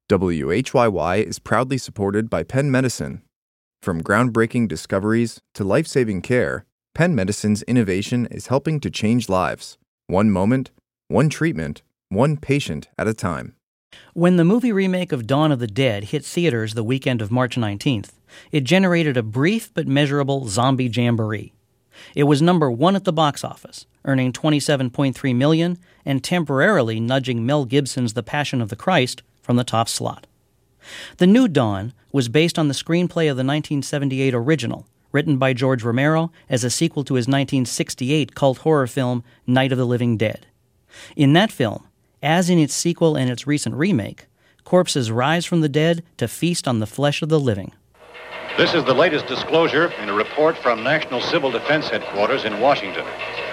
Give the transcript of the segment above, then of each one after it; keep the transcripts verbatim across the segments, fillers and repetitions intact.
W H Y Y is proudly supported by Penn Medicine. From groundbreaking discoveries to life-saving care, Penn Medicine's innovation is helping to change lives, one moment, one treatment, one patient at a time. When the movie remake of Dawn of the Dead hit theaters the weekend of March nineteenth, it generated a brief but measurable zombie jamboree. It was number one at the box office, earning twenty-seven point three million dollars and temporarily nudging Mel Gibson's The Passion of the Christ from the top slot. The new Dawn was based on the screenplay of the nineteen seventy-eight original, written by George Romero as a sequel to his nineteen sixty-eight cult horror film Night of the Living Dead. In that film, as in its sequel and its recent remake, corpses rise from the dead to feast on the flesh of the living. This is the latest disclosure in a report from National Civil Defense Headquarters in Washington.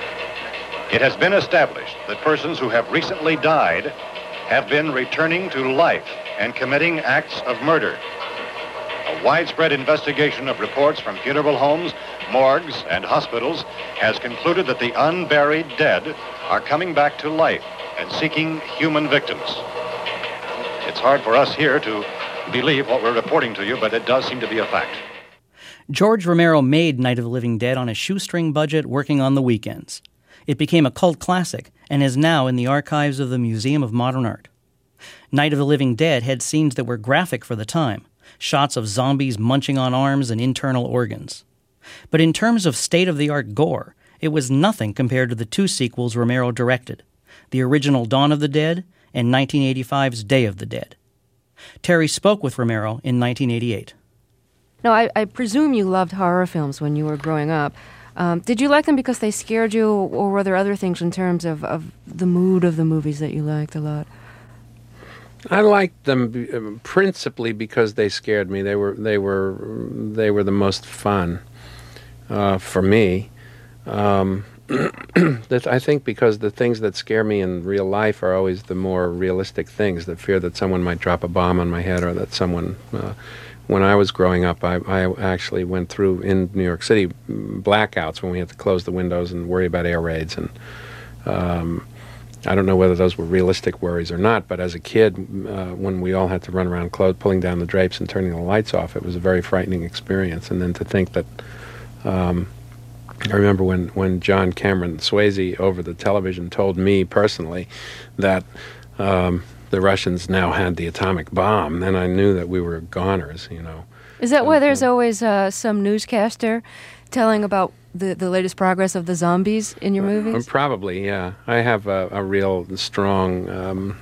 It has been established that persons who have recently died have been returning to life and committing acts of murder. A widespread investigation of reports from funeral homes, morgues, and hospitals has concluded that the unburied dead are coming back to life and seeking human victims. It's hard for us here to believe what we're reporting to you, but it does seem to be a fact. George Romero made Night of the Living Dead on a shoestring budget working on the weekends. It became a cult classic and is now in the archives of the Museum of Modern Art. Night of the Living Dead had scenes that were graphic for the time, shots of zombies munching on arms and internal organs. But in terms of state-of-the-art gore, it was nothing compared to the two sequels Romero directed, the original Dawn of the Dead and nineteen eighty-five's Day of the Dead. Terry spoke with Romero in nineteen eighty-eight. Now, I, I presume you loved horror films when you were growing up. Um, did you like them because they scared you, or were there other things in terms of, of the mood of the movies that you liked a lot? I liked them principally because they scared me. They were they were they were the most fun uh, for me. Um, that I think because the things that scare me in real life are always the more realistic things. The fear that someone might drop a bomb on my head, or that someone. Uh, when I was growing up, I, I actually went through in New York City blackouts when we had to close the windows and worry about air raids, and um, I don't know whether those were realistic worries or not. But as a kid, uh, when we all had to run around clothes, pulling down the drapes and turning the lights off, it was a very frightening experience. And then to think that. Um, I remember when, when John Cameron Swayze over the television told me personally that um, the Russians now had the atomic bomb, then I knew that we were goners, you know. Is that why there's always uh, some newscaster telling about the, the latest progress of the zombies in your movies? Uh, probably, yeah. I have a, a real strong um,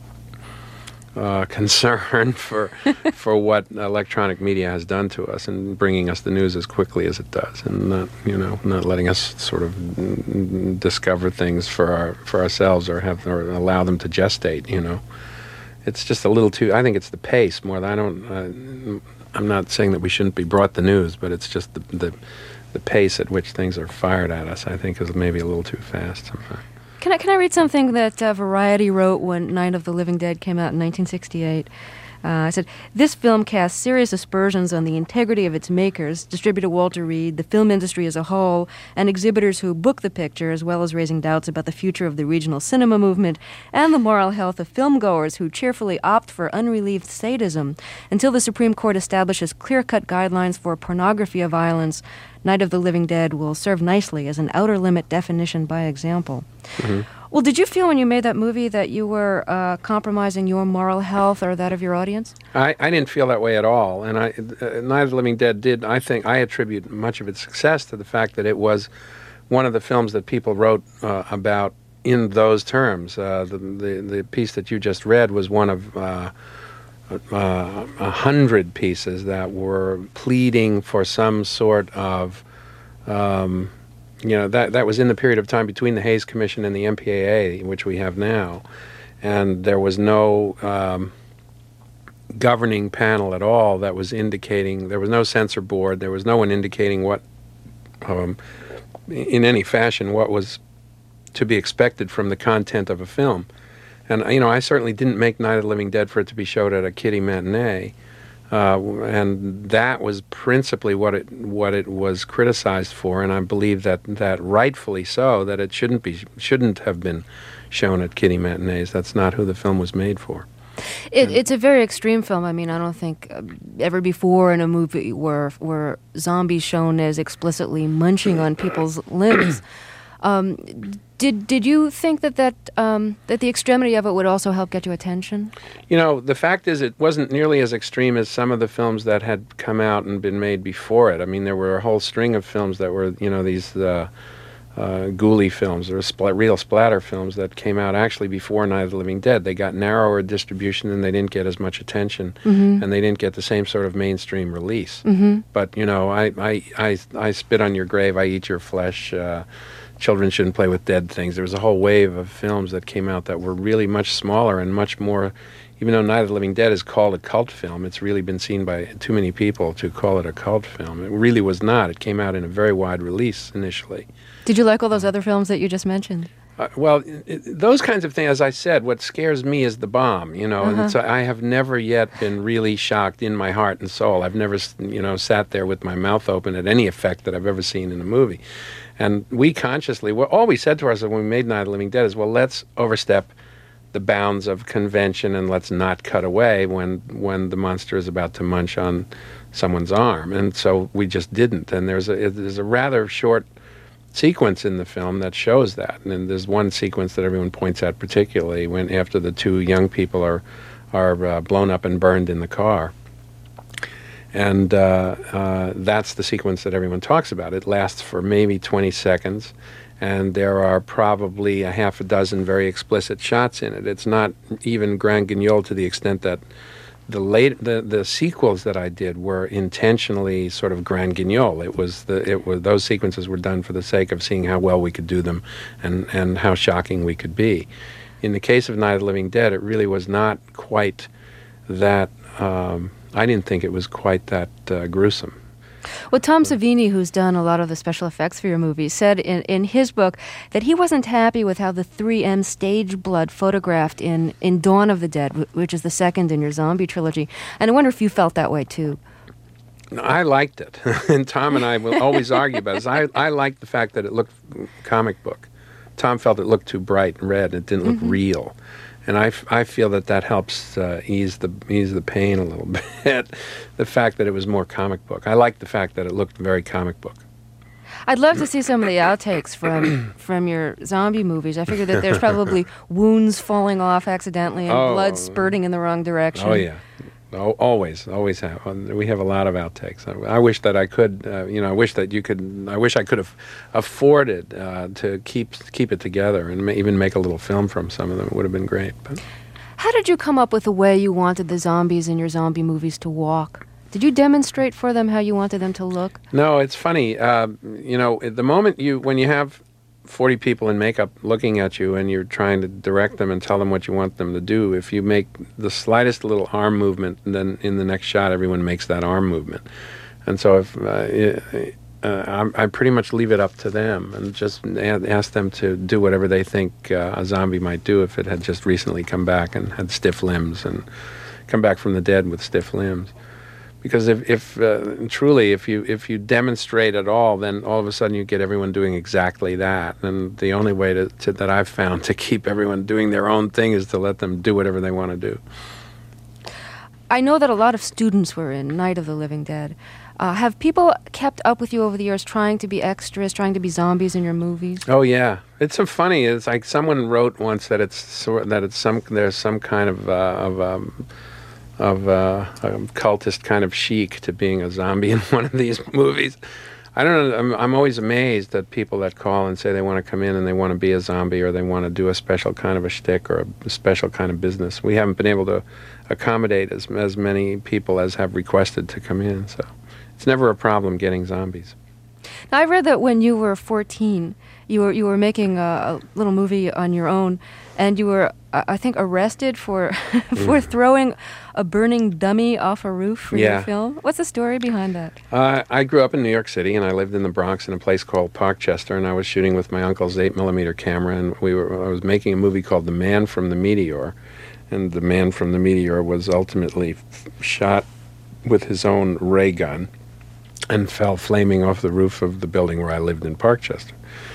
uh, concern for for what electronic media has done to us and bringing us the news as quickly as it does, and not you know not letting us sort of mm, discover things for our for ourselves or have or allow them to gestate. You know, it's just a little too. I think it's the pace more than I don't. Uh, I'm not saying that we shouldn't be brought the news, but it's just the the, the pace at which things are fired at us. I think is maybe a little too fast sometimes. Can I can I read something that uh, Variety wrote when Night of the Living Dead came out in nineteen sixty-eight? Uh, I said, this film casts serious aspersions on the integrity of its makers, distributor Walter Reed, the film industry as a whole, and exhibitors who book the picture, as well as raising doubts about the future of the regional cinema movement and the moral health of filmgoers who cheerfully opt for unrelieved sadism. Until the Supreme Court establishes clear-cut guidelines for pornography of violence, Night of the Living Dead will serve nicely as an outer limit definition by example. Mm-hmm. Well, did you feel when you made that movie that you were uh, compromising your moral health or that of your audience? I, I didn't feel that way at all. And I, uh, Night of the Living Dead did, I think, I attribute much of its success to the fact that it was one of the films that people wrote uh, about in those terms. Uh, the, the, the piece that you just read was one of uh, uh, a hundred pieces that were pleading for some sort of... Um, You know, that that was in the period of time between the Hays Commission and the M P A A, which we have now. And there was no um, governing panel at all that was indicating, there was no censor board, there was no one indicating what, um, in any fashion, what was to be expected from the content of a film. And, you know, I certainly didn't make Night of the Living Dead for it to be showed at a kiddie matinee. Uh, and that was principally what it what it was criticized for, and I believe that, that rightfully so, that it shouldn't be shouldn't have been shown at kiddie matinees. That's not who the film was made for. It, it's a very extreme film. I mean, I don't think uh, ever before in a movie were were zombies shown as explicitly munching on people's limbs. Um, did did you think that that um, that the extremity of it would also help get you attention? You know, the fact is, it wasn't nearly as extreme as some of the films that had come out and been made before it. I mean, there were a whole string of films that were, you know, these uh, uh, ghoulie films or spl- real splatter films that came out actually before Night of the Living Dead. They got narrower distribution and they didn't get as much attention, mm-hmm. and they didn't get the same sort of mainstream release. Mm-hmm. But you know, I, I I I spit on your grave, I eat your flesh. Uh, Children shouldn't play with dead things. There was a whole wave of films that came out that were really much smaller and much more, even though Night of the Living Dead is called a cult film, it's really been seen by too many people to call it a cult film. It really was not. It came out in a very wide release initially. Did you like all those other films that you just mentioned? Uh, well, it, it, those kinds of things, as I said, what scares me is the bomb, you know, uh-huh. and so I have never yet been really shocked in my heart and soul. I've never, you know, sat there with my mouth open at any effect that I've ever seen in a movie. And we consciously, well, all we said to ourselves when we made Night of the Living Dead is, well, let's overstep the bounds of convention and let's not cut away when when the monster is about to munch on someone's arm. And so we just didn't. And there's a there's a rather short sequence in the film that shows that. And there's one sequence that everyone points at particularly when after the two young people are are uh, blown up and burned in the car. And uh, uh, that's the sequence that everyone talks about. It lasts for maybe twenty seconds, and there are probably a half a dozen very explicit shots in it. It's not even grand guignol to the extent that the late the, the sequels that I did were intentionally sort of grand guignol. It was the it was those sequences were done for the sake of seeing how well we could do them, and and how shocking we could be. In the case of Night of the Living Dead, it really was not quite that. Um, I didn't think it was quite that uh, gruesome. Well, Tom Savini, who's done a lot of the special effects for your movies, said in, in his book that he wasn't happy with how the three M stage blood photographed in, in Dawn of the Dead, which is the second in your zombie trilogy. And I wonder if you felt that way, too. I liked it. And Tom and I will always argue about it. I, I liked the fact that it looked comic book. Tom felt it looked too bright and red. It didn't look mm-hmm. real. And I, f- I feel that that helps uh, ease the ease the pain a little bit, the fact that it was more comic book. I like the fact that it looked very comic book. I'd love to see some of the outtakes from from your zombie movies. I figure that there's probably wounds falling off accidentally and oh, blood spurting in the wrong direction. Oh, yeah. Oh, always, always have. We have a lot of outtakes. I, I wish that I could, uh, you know, I wish that you could, I wish I could have afforded uh, to keep keep it together and ma- even make a little film from some of them. It would have been great. But. How did you come up with the way you wanted the zombies in your zombie movies to walk? Did you demonstrate for them how you wanted them to look? No, it's funny. Uh, you know, at the moment you, when you have forty people in makeup looking at you and you're trying to direct them and tell them what you want them to do, if you make the slightest little arm movement, then in the next shot everyone makes that arm movement. And so if uh, uh, I, I pretty much leave it up to them and just ask them to do whatever they think uh, a zombie might do if it had just recently come back and had stiff limbs and come back from the dead with stiff limbs. Because if, if uh, truly, if you if you demonstrate at all, then all of a sudden you get everyone doing exactly that. And the only way to, to, that I've found to keep everyone doing their own thing is to let them do whatever they want to do. I know that a lot of students were in Night of the Living Dead. Uh, have people kept up with you over the years, trying to be extras, trying to be zombies in your movies? Oh yeah, it's so funny. It's like someone wrote once that it's sort that it's some there's some kind of uh, of. Um, of uh, a cultist kind of chic to being a zombie in one of these movies. I don't know, I'm, I'm always amazed at people that call and say they want to come in and they want to be a zombie or they want to do a special kind of a shtick or a, a special kind of business. We haven't been able to accommodate as, as many people as have requested to come in, so it's never a problem getting zombies. Now, I read that when you were fourteen, you were you were making a, a little movie on your own, and you were, uh, I think, arrested for for mm. throwing a burning dummy off a roof for yeah. your film. What's the story behind that? Uh, I grew up in New York City, and I lived in the Bronx in a place called Parkchester, and I was shooting with my uncle's eight millimeter camera, and we were I was making a movie called The Man from the Meteor, and the Man from the Meteor was ultimately f- shot with his own ray gun and fell flaming off the roof of the building where I lived in Parkchester.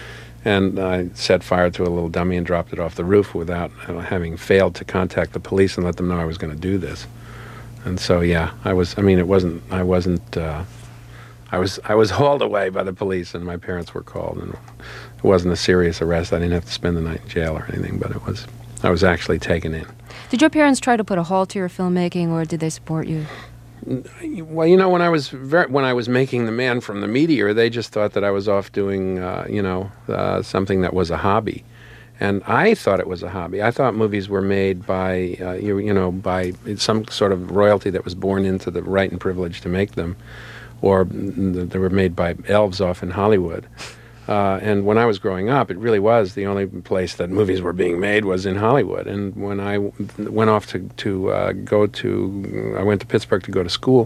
And I set fire to a little dummy and dropped it off the roof without uh, having failed to contact the police and let them know I was going to do this. And so, yeah, I was. I mean, it wasn't. I wasn't. Uh, I was. I was hauled away by the police, and my parents were called. And it wasn't a serious arrest. I didn't have to spend the night in jail or anything. But it was. I was actually taken in. Did your parents try to put a halt to your filmmaking, or did they support you? Well, you know, when I was very, when I was making The Man from the Meteor, they just thought that I was off doing, uh, you know, uh, something that was a hobby. And I thought it was a hobby. I thought movies were made by, uh, you, you know, by some sort of royalty that was born into the right and privilege to make them, or they were made by elves off in Hollywood. Uh, and when I was growing up, it really was the only place that movies were being made was in Hollywood. And when I w- went off to, to uh, go to, I went to Pittsburgh to go to school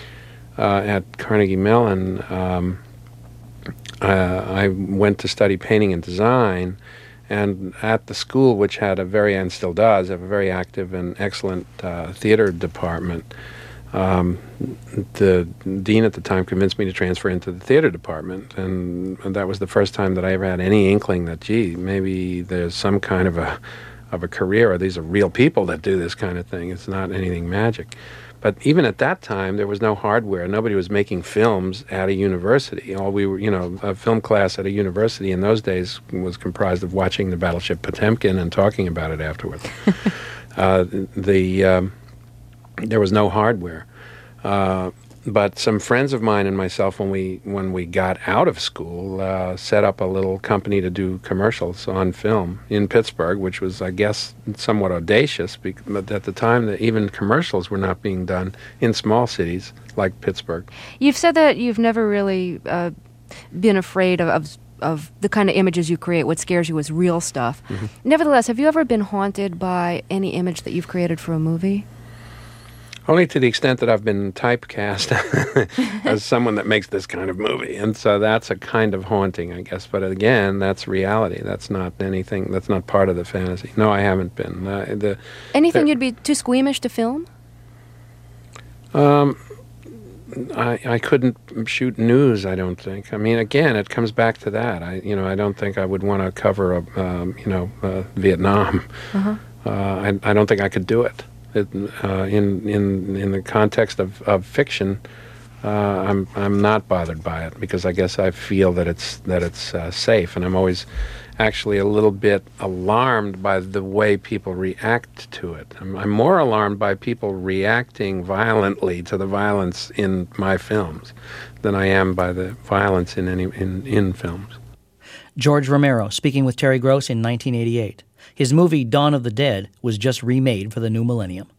uh, at Carnegie Mellon, um, uh, I went to study painting and design. And at the school, which had a very, and still does, have a very active and excellent uh, theater department, um, the dean at the time convinced me to transfer into the theater department. And, and that was the first time that I ever had any inkling that, gee, maybe there's some kind of a of a career, or these are real people that do this kind of thing. It's not anything magic. But even at that time, there was no hardware. Nobody was making films at a university. All we were, you know, a film class at a university in those days was comprised of watching the battleship Potemkin and talking about it afterwards. uh, the um, there was no hardware. Uh, but some friends of mine and myself, when we when we got out of school, uh, set up a little company to do commercials on film in Pittsburgh, which was, I guess, somewhat audacious. Because, but at the time, that even commercials were not being done in small cities like Pittsburgh. You've said that you've never really uh, been afraid of, of of the kind of images you create. What scares you is real stuff. Mm-hmm. Nevertheless, have you ever been haunted by any image that you've created for a movie? Only to the extent that I've been typecast as someone that makes this kind of movie. And so that's a kind of haunting, I guess. But again, that's reality. That's not anything, that's not part of the fantasy. No, I haven't been. Uh, the, Anything the, you'd be too squeamish to film? Um, I, I couldn't shoot news, I don't think. I mean, again, it comes back to that. I, you know, I don't think I would want to cover, a, um, you know, uh, Vietnam. Uh-huh. Uh, I, I don't think I could do it. It, uh, in in in the context of, of fiction, uh, I'm I'm not bothered by it because I guess I feel that it's that it's uh, safe, and I'm always actually a little bit alarmed by the way people react to it. I'm, I'm more alarmed by people reacting violently to the violence in my films than I am by the violence in any in, in films. George Romero speaking with Terry Gross in nineteen eighty-eight. His movie Dawn of the Dead was just remade for the new millennium.